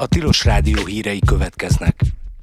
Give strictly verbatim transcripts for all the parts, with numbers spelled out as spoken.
A Tilos Rádió hírei következnek.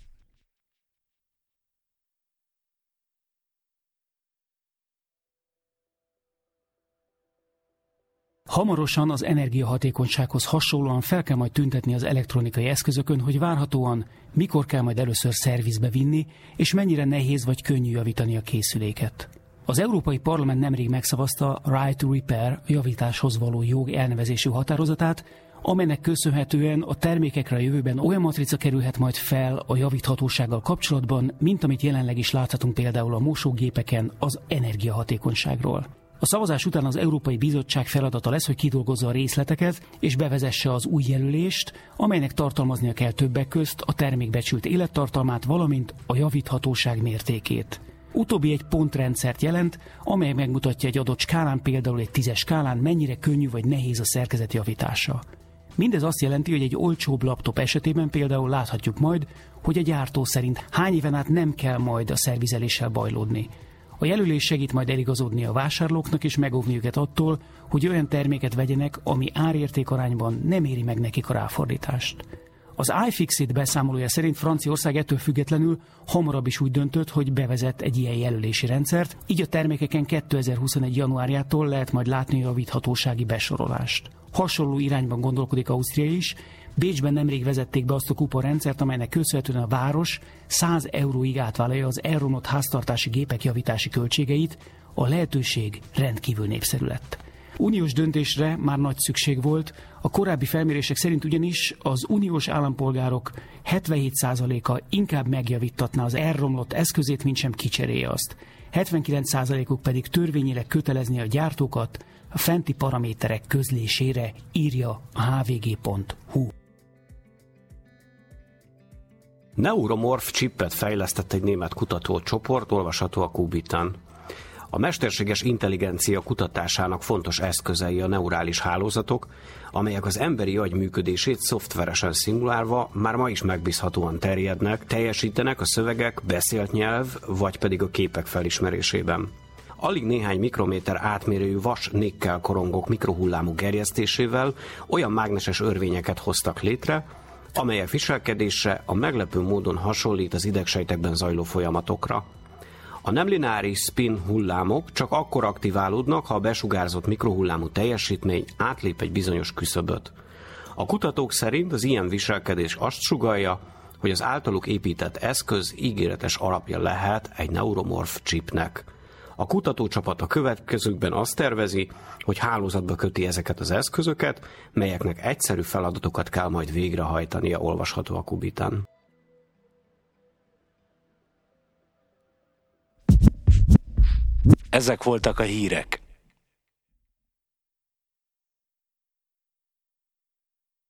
Hamarosan az energiahatékonysághoz hasonlóan fel kell majd tüntetni az elektronikai eszközökön, hogy várhatóan mikor kell majd először szervizbe vinni, és mennyire nehéz vagy könnyű javítani a készüléket. Az Európai Parlament nemrég megszavazta a Right to Repair, a javításhoz való jog elnevezésű határozatát, amelynek köszönhetően a termékekre a jövőben olyan matrica kerülhet majd fel a javíthatósággal kapcsolatban, mint amit jelenleg is láthatunk például a mosógépeken az energiahatékonyságról. A szavazás után az Európai Bizottság feladata lesz, hogy kidolgozza a részleteket és bevezesse az új jelölést, amelynek tartalmaznia kell többek közt a termék becsült élettartalmát, valamint a javíthatóság mértékét. Utóbbi egy pontrendszert jelent, amely megmutatja egy adott skálán, például egy tízes skálán, mennyire könnyű vagy nehéz a szerkezet javítása. Mindez azt jelenti, hogy egy olcsóbb laptop esetében például láthatjuk majd, hogy a gyártó szerint hány éven át nem kell majd a szervizeléssel bajlódni. A jelölés segít majd eligazodni a vásárlóknak és megóvni őket attól, hogy olyan terméket vegyenek, ami árértékarányban nem éri meg nekik a ráfordítást. Az iFixit beszámolója szerint Franciaország ettől függetlenül hamarabb is úgy döntött, hogy bevezet egy ilyen jelölési rendszert, így a termékeken kétezer-huszonegy januárjától lehet majd látni a javíthatósági besorolást. Hasonló irányban gondolkodik Ausztria is. Bécsben nemrég vezették be azt a kuponrendszert, amelynek köszönhetően a város száz euróig átvállalja az elromlott háztartási gépek javítási költségeit, a lehetőség rendkívül népszerű lett. Uniós döntésre már nagy szükség volt, a korábbi felmérések szerint ugyanis az uniós állampolgárok hetvenhét százaléka inkább megjavítatná az elromlott eszközét, mint sem kicserélje azt. hetvenkilenc százalékuk pedig törvényileg kötelezni a gyártókat a fenti paraméterek közlésére, írja a h v g pont h u. Neuromorph chipet fejlesztett egy német kutatócsoport, olvasható a Qubit-en. A mesterséges intelligencia kutatásának fontos eszközei a neurális hálózatok, amelyek az emberi agy működését szoftveresen szimulálva már ma is megbízhatóan terjednek, teljesítenek a szövegek, beszélt nyelv, vagy pedig a képek felismerésében. Alig néhány mikrométer átmérőjű vas-nikkel korongok mikrohullámú gerjesztésével olyan mágneses örvényeket hoztak létre, amelyek viselkedése a meglepő módon hasonlít az idegsejtekben zajló folyamatokra. A nem lineáris spin hullámok csak akkor aktiválódnak, ha a besugárzott mikrohullámú teljesítmény átlép egy bizonyos küszöböt. A kutatók szerint az ilyen viselkedés azt sugallja, hogy az általuk épített eszköz ígéretes alapja lehet egy neuromorph chipnek. A kutatócsapat a következőkben azt tervezi, hogy hálózatba köti ezeket az eszközöket, melyeknek egyszerű feladatokat kell majd végrehajtania, olvasható a Qubit-en. Ezek voltak a hírek.